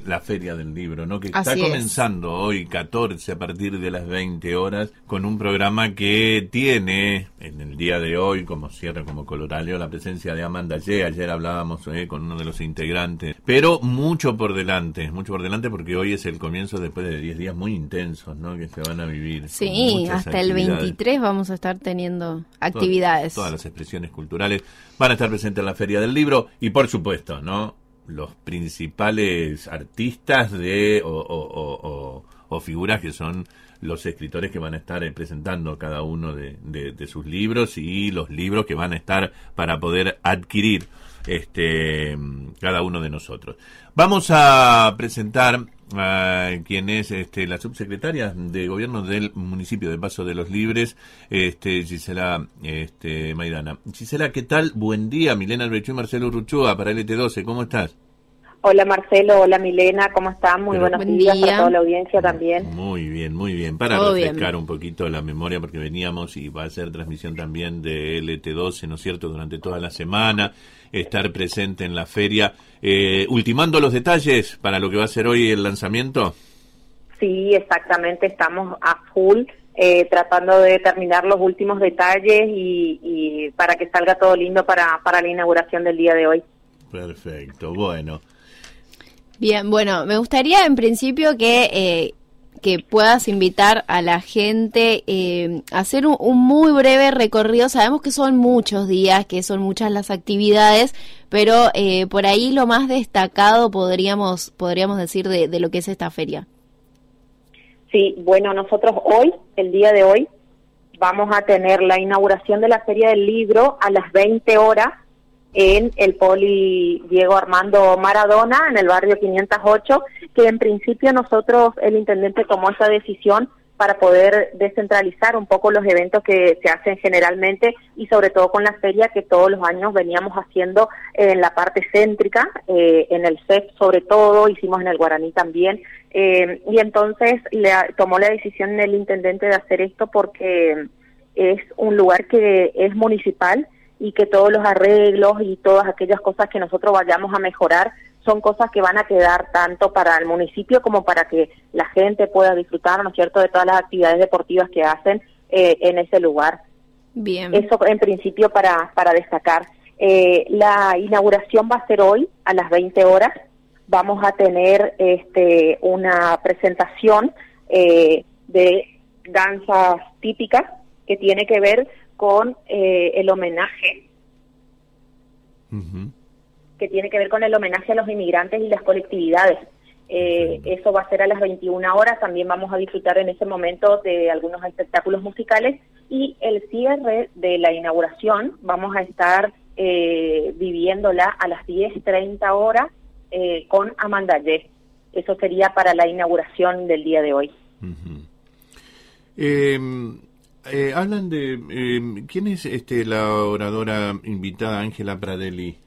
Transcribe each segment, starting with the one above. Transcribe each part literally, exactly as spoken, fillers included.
la Feria del Libro, ¿no? Que Así está es. comenzando hoy, catorce, a partir de las veinte horas, con un programa que tiene, en el día de hoy, como cierre, como colorario, la presencia de Amanda Ye. Ayer hablábamos eh, con uno de los integrantes, pero mucho por delante, mucho por delante, porque hoy es el comienzo después de diez días muy intensos, ¿no? Que se van a vivir. Sí, hasta el veintitrés vamos a estar teniendo actividades. Todas, todas las expresiones culturales van a estar presentes en la Feria del Libro y, por supuesto, ¿no? Los principales artistas de o, o, o, o, o figuras que son los escritores que van a estar presentando cada uno de, de, de sus libros y los libros que van a estar para poder adquirir este cada uno de nosotros. Vamos a presentar a quien es este, la subsecretaria de Gobierno del municipio de Paso de los Libres, este, Gisela este, Maidana. Gisela, ¿qué tal? Buen día. Milena Albrecht y Marcelo Urruchúa para L T doce. ¿Cómo estás? Hola Marcelo, hola Milena, ¿cómo están? Muy Pero, buenos buen días día. para toda la audiencia también. Muy bien, muy bien. Para Todo refrescar bien. un poquito la memoria, porque veníamos y va a ser transmisión también de L T doce, ¿no es cierto?, durante toda la semana, estar presente en la feria. Eh, ultimando los detalles para lo que va a ser hoy el lanzamiento. Sí, exactamente, estamos a full eh, tratando de determinar los últimos detalles y, y para que salga todo lindo para, para la inauguración del día de hoy. Perfecto, bueno. Bien, bueno, me gustaría en principio que eh, que puedas invitar a la gente eh, a hacer un, un muy breve recorrido. Sabemos que son muchos días, que son muchas las actividades, pero eh, por ahí lo más destacado podríamos podríamos decir de, de lo que es esta feria. Sí, bueno, nosotros hoy, el día de hoy, vamos a tener la inauguración de la Feria del Libro a las veinte horas en el Poli Diego Armando Maradona, en el barrio quinientos ocho, que en principio nosotros, el intendente tomó esa decisión para poder descentralizar un poco los eventos que se hacen generalmente y sobre todo con la feria que todos los años veníamos haciendo en la parte céntrica, eh, en el C E P sobre todo, hicimos en el Guaraní también, eh, y entonces le tomó la decisión el intendente de hacer esto porque es un lugar que es municipal y que todos los arreglos y todas aquellas cosas que nosotros vayamos a mejorar son cosas que van a quedar tanto para el municipio como para que la gente pueda disfrutar, ¿no es cierto?, de todas las actividades deportivas que hacen eh, en ese lugar. Bien. Eso en principio para, para destacar. Eh, la inauguración va a ser hoy a las veinte horas. Vamos a tener este una presentación eh, de danzas típicas que tiene que ver con eh, el homenaje, Uh-huh. que tiene que ver con el homenaje a los inmigrantes y las colectividades. Eh, eso va a ser a las veintiuna horas, también vamos a disfrutar en ese momento de algunos espectáculos musicales y el cierre de la inauguración vamos a estar eh, viviéndola a las diez treinta horas eh, con Amanda Ye. Eso sería para la inauguración del día de hoy. Uh-huh. Eh... Eh, hablan de... Eh, ¿Quién es este la oradora invitada, Ángela Pradelli?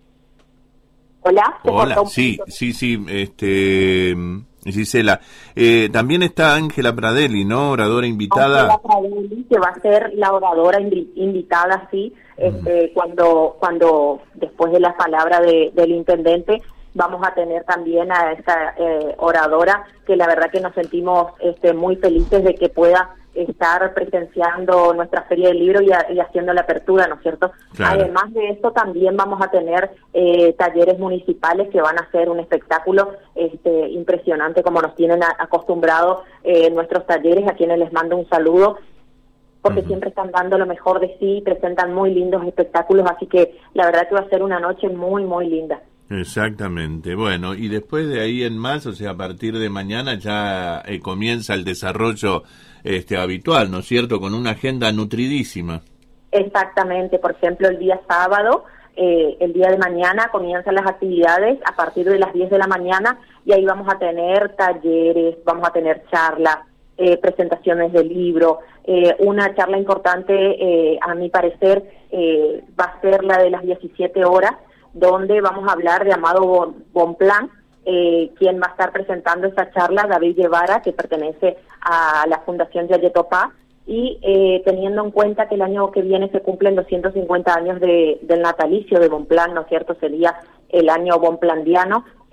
Hola. Hola, sí, sí, sí, este... Gisela. Eh, también está Ángela Pradelli, ¿no? Oradora invitada. Ángela Pradelli, que va a ser la oradora invi- invitada, sí, este, uh-huh. cuando, cuando después de la palabra de, del intendente, vamos a tener también a esta eh, oradora, que la verdad que nos sentimos este, muy felices de que pueda estar presenciando nuestra Feria del Libro y, a, y haciendo la apertura, ¿no es cierto? Claro. Además de esto, también vamos a tener eh, talleres municipales que van a ser un espectáculo este, impresionante, como nos tienen a, acostumbrados eh, nuestros talleres, a quienes les mando un saludo, porque uh-huh. siempre están dando lo mejor de sí, presentan muy lindos espectáculos, así que la verdad que va a ser una noche muy, muy linda. Exactamente. Bueno, y después de ahí en más, o sea, a partir de mañana ya eh, comienza el desarrollo este habitual, ¿no es cierto?, con una agenda nutridísima. Exactamente. Por ejemplo, el día sábado, eh, el día de mañana comienzan las actividades a partir de las diez de la mañana y ahí vamos a tener talleres, vamos a tener charlas, eh, presentaciones de libro. Eh, una charla importante, eh, a mi parecer, eh, va a ser la de las diecisiete horas, donde vamos a hablar de Amado Bonpland, eh, quien va a estar presentando esta charla, David Guevara, que pertenece a la Fundación Yayetopá, y eh, teniendo en cuenta que el año que viene se cumplen los ciento cincuenta años de, del natalicio de Bonpland, ¿no es cierto?, sería el año bonplandiano,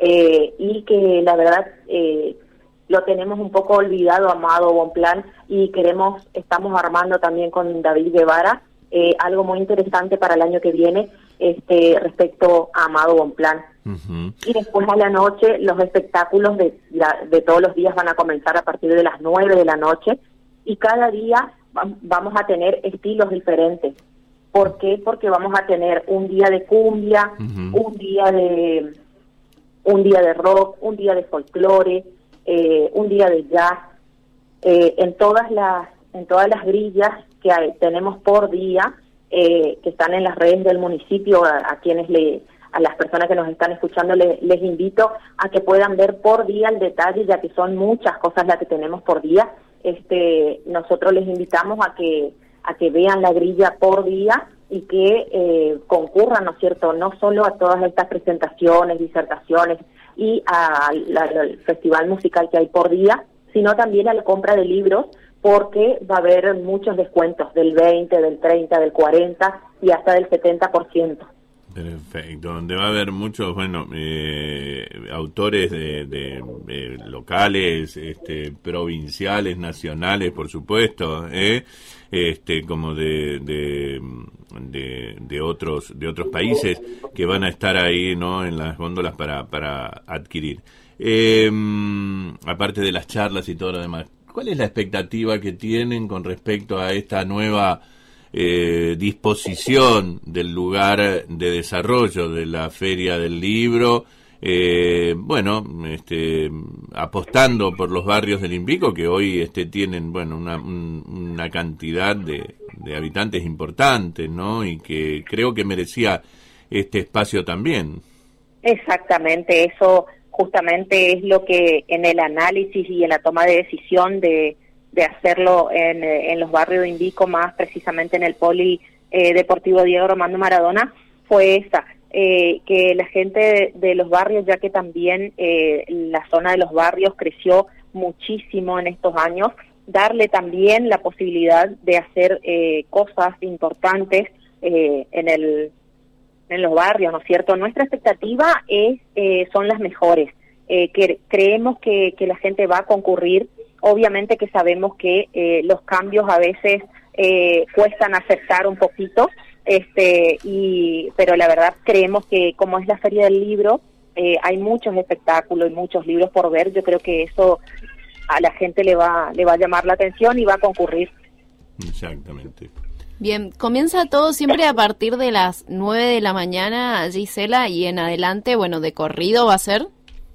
eh, y que la verdad eh, lo tenemos un poco olvidado, Amado Bonpland, y queremos, estamos armando también con David Guevara eh, algo muy interesante para el año que viene este respecto a Amado Bonpland. Uh-huh. Y después a la noche los espectáculos de, la, de todos los días van a comenzar a partir de las nueve de la noche, y cada día va, vamos a tener estilos diferentes. ¿Por qué? Porque vamos a tener un día de cumbia, uh-huh. un día de un día de rock, un día de folclore, eh, un día de jazz, eh, en todas las en todas las grillas que hay, tenemos por día, eh, que están en las redes del municipio, a, a quienes le a las personas que nos están escuchando le, les invito a que puedan ver por día el detalle, ya que son muchas cosas las que tenemos por día. Este, nosotros les invitamos a que a que vean la grilla por día y que eh, concurran, ¿no es cierto?, no solo a todas estas presentaciones, disertaciones y a la, al festival musical que hay por día, sino también a la compra de libros, porque va a haber muchos descuentos del veinte, del treinta, del cuarenta y hasta del setenta por ciento. Perfecto, donde va a haber muchos, bueno, eh, autores de, de, de locales, este, provinciales, nacionales, por supuesto, eh, este, como de, de, de, de otros, de otros países que van a estar ahí, ¿no?, en las góndolas para, para adquirir. Eh, aparte de las charlas y todo lo demás, ¿cuál es la expectativa que tienen con respecto a esta nueva Eh, disposición del lugar de desarrollo de la Feria del Libro, eh, bueno, este, apostando por los barrios del Invico, que hoy este, tienen, bueno, una, un, una cantidad de, de habitantes importantes, ¿no?, y que creo que merecía este espacio también? Exactamente, eso justamente es lo que en el análisis y en la toma de decisión de de hacerlo en, en los barrios de Invico, más precisamente en el Poli eh, Deportivo Diego Armando Maradona, fue esa, eh, que la gente de, de los barrios, ya que también eh, la zona de los barrios creció muchísimo en estos años, darle también la posibilidad de hacer eh, cosas importantes eh, en el en los barrios, ¿no es cierto? Nuestra expectativa es eh, son las mejores, eh, que creemos que, que la gente va a concurrir. Obviamente que sabemos que eh, los cambios a veces eh, cuestan aceptar un poquito, este, y pero la verdad creemos que como es la Feria del Libro, eh, hay muchos espectáculos y muchos libros por ver. Yo creo que eso a la gente le va le va a llamar la atención y va a concurrir. Exactamente. Bien, comienza todo siempre a partir de las nueve de la mañana, Gisela, y en adelante, bueno, de corrido va a ser.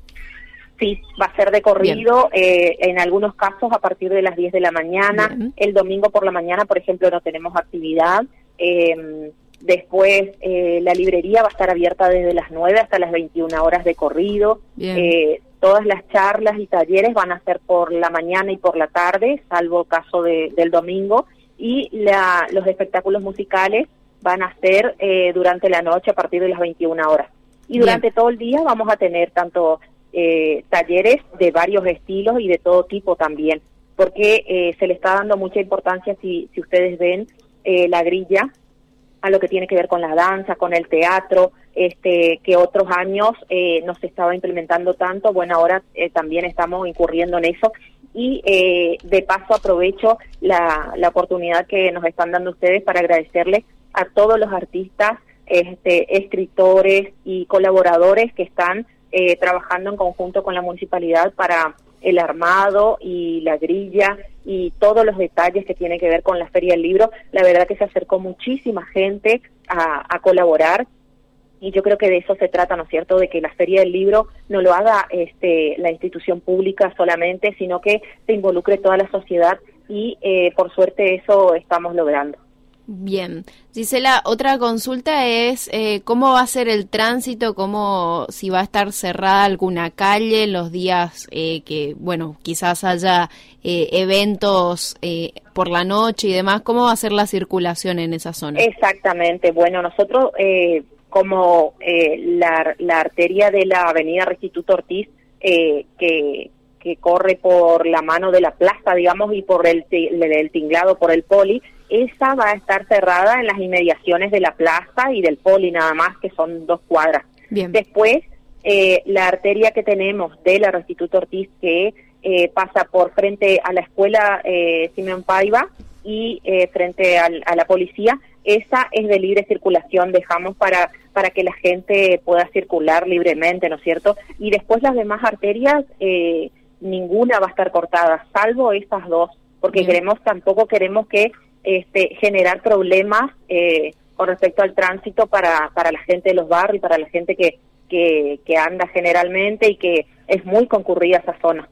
Sí, va a ser de corrido, eh, en algunos casos a partir de las diez de la mañana. Bien. El domingo por la mañana, por ejemplo, no tenemos actividad. Eh, después, eh, la librería va a estar abierta desde las nueve hasta las veintiuna horas de corrido. Eh, todas las charlas y talleres van a ser por la mañana y por la tarde, salvo caso de, del domingo. Y la, los espectáculos musicales van a ser eh, durante la noche a partir de las veintiuna horas. Y durante Bien. todo el día vamos a tener tanto Eh, talleres de varios estilos y de todo tipo también, porque eh, se le está dando mucha importancia, si, si ustedes ven eh, la grilla, a lo que tiene que ver con la danza, con el teatro, este que otros años eh, no se estaba implementando tanto. Bueno, ahora eh, también estamos incurriendo en eso, y eh, de paso aprovecho la, la oportunidad que nos están dando ustedes para agradecerles a todos los artistas, este, escritores y colaboradores que están Eh, trabajando en conjunto con la municipalidad para el armado y la grilla y todos los detalles que tienen que ver con la Feria del Libro. La verdad que se acercó muchísima gente a, a colaborar, y yo creo que de eso se trata, ¿no es cierto?, de que la Feria del Libro no lo haga este, la institución pública solamente, sino que se involucre toda la sociedad, y eh, por suerte eso estamos logrando. Bien. Gisela, otra consulta es eh, cómo va a ser el tránsito, cómo, si va a estar cerrada alguna calle en los días eh, que, bueno, quizás haya eh, eventos eh, por la noche y demás. ¿Cómo va a ser la circulación en esa zona? Exactamente. Bueno, nosotros, eh, como eh, la, la arteria de la avenida Restituto Ortiz, eh, que... que corre por la mano de la plaza, digamos, y por el, el tinglado por el Poli, esa va a estar cerrada en las inmediaciones de la plaza y del Poli nada más, que son dos cuadras. Bien. Después, eh, la arteria que tenemos de la Restituto Ortiz, que eh, pasa por frente a la escuela eh, Simeón Paiva y eh, frente al, a la policía, esa es de libre circulación, dejamos para para que la gente pueda circular libremente, ¿no es cierto? Y después las demás arterias, eh, ninguna va a estar cortada, salvo esas dos, porque Bien. queremos tampoco queremos que este generar problemas eh, con respecto al tránsito para para la gente de los barrios y para la gente que que que anda generalmente y que es muy concurrida esa zona.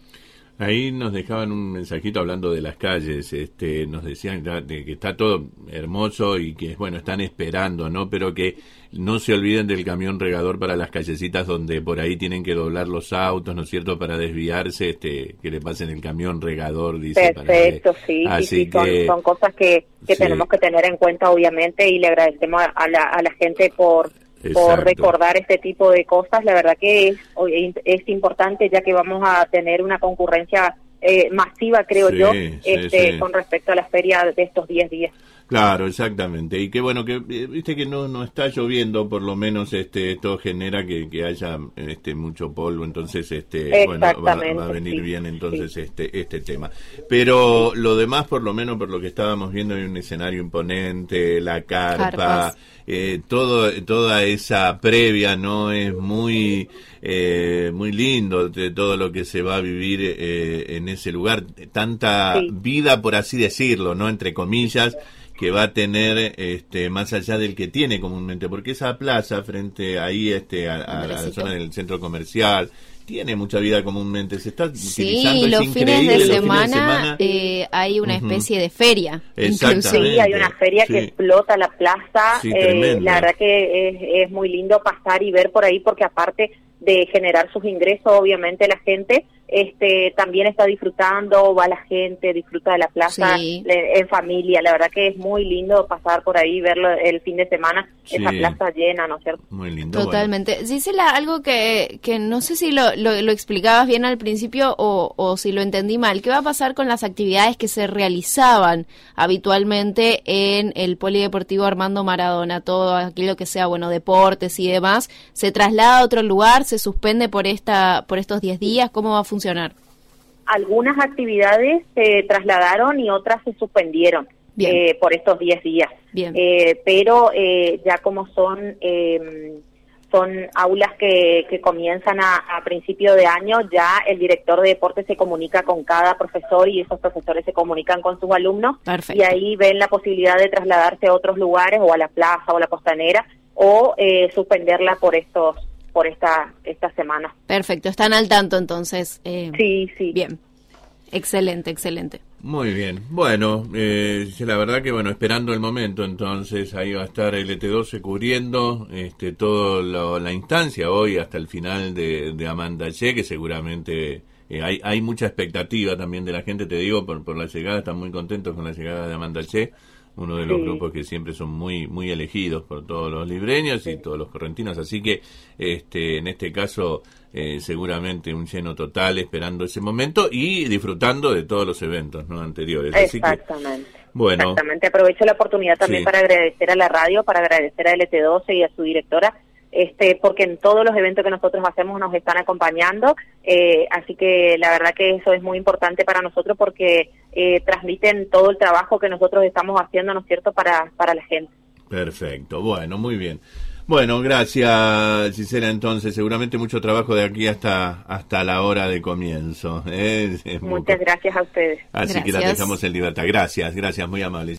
Ahí nos dejaban un mensajito hablando de las calles, este, nos decían de que está todo hermoso y que, bueno, están esperando, ¿no? Pero que no se olviden del camión regador para las callecitas donde por ahí tienen que doblar los autos, ¿no es cierto?, para desviarse, este, que le pasen el camión regador, dice. Perfecto, para que... sí, Así sí, sí, que... son, son cosas que, que sí. tenemos que tener en cuenta, obviamente, y le agradecemos a la, a la gente por... Exacto. por recordar este tipo de cosas. La verdad que es, es importante, ya que vamos a tener una concurrencia eh, masiva, creo sí, yo, sí, este, sí. con respecto a la feria de estos diez días. Claro, exactamente. Y qué bueno que viste que no no está lloviendo, por lo menos este esto genera que, que haya este mucho polvo, entonces este bueno, va, va a venir sí, bien entonces sí. este este tema. Pero lo demás, por lo menos por lo que estábamos viendo, hay un escenario imponente, la carpa, eh, todo toda esa previa, no es muy eh, muy lindo de todo lo que se va a vivir eh, en ese lugar, tanta sí. vida, por así decirlo, no, entre comillas, que va a tener este más allá del que tiene comúnmente, porque esa plaza frente ahí este a, a, a la zona del centro comercial tiene mucha vida comúnmente, se está sí, utilizando, los es fines increíble, de los semana, fines de semana eh, hay una uh-huh. especie de feria. Exactamente. Sí, hay una feria sí. que explota la plaza, sí, eh, la verdad que es, es muy lindo pasar y ver por ahí, porque aparte de generar sus ingresos, obviamente la gente este también está disfrutando, va la gente, disfruta de la plaza sí. le, en familia, la verdad que es muy lindo pasar por ahí, verlo el fin de semana, sí. esa plaza llena, ¿no es cierto? Muy lindo. Totalmente. Bueno. Gisela, algo que, que no sé si lo, lo, lo explicabas bien al principio o, o si lo entendí mal, ¿qué va a pasar con las actividades que se realizaban habitualmente en el Polideportivo Armando Maradona? Todo aquello que sea, bueno, deportes y demás, ¿se traslada a otro lugar? ¿Se suspende por esta por estos diez días? ¿Cómo va a funcionar? Algunas actividades se trasladaron y otras se suspendieron eh, por estos diez días. Bien. Eh, pero eh, ya como son eh, son aulas que, que comienzan a, a principio de año, ya el director de deporte se comunica con cada profesor y esos profesores se comunican con sus alumnos. Perfecto. Y ahí ven la posibilidad de trasladarse a otros lugares o a la plaza o a la costanera o eh, suspenderla por estos por esta esta semana. Perfecto, están al tanto entonces. Eh, sí, sí. Bien, excelente, excelente. Muy bien, bueno, eh, la verdad que bueno, esperando el momento, entonces ahí va a estar L T doce cubriendo este todo lo, la instancia hoy hasta el final de, de Amanda Che, que seguramente eh, hay hay mucha expectativa también de la gente, te digo, por, por la llegada, están muy contentos con la llegada de Amanda Che, uno de los sí. grupos que siempre son muy muy elegidos por todos los libreños y todos los correntinos, así que este en este caso eh, seguramente un lleno total esperando ese momento y disfrutando de todos los eventos no anteriores. Exactamente. Así que, bueno, exactamente. Aprovecho la oportunidad también sí. para agradecer a la radio, para agradecer a L T doce y a su directora, este porque en todos los eventos que nosotros hacemos nos están acompañando, eh, así que la verdad que eso es muy importante para nosotros porque eh, transmiten todo el trabajo que nosotros estamos haciendo, ¿no es cierto?, para, para la gente. Perfecto, bueno, muy bien. Bueno, gracias Gisela, entonces seguramente mucho trabajo de aquí hasta hasta la hora de comienzo. ¿eh? Muchas gracias a ustedes. Así gracias. Que la dejamos en libertad. Gracias, gracias, muy amables.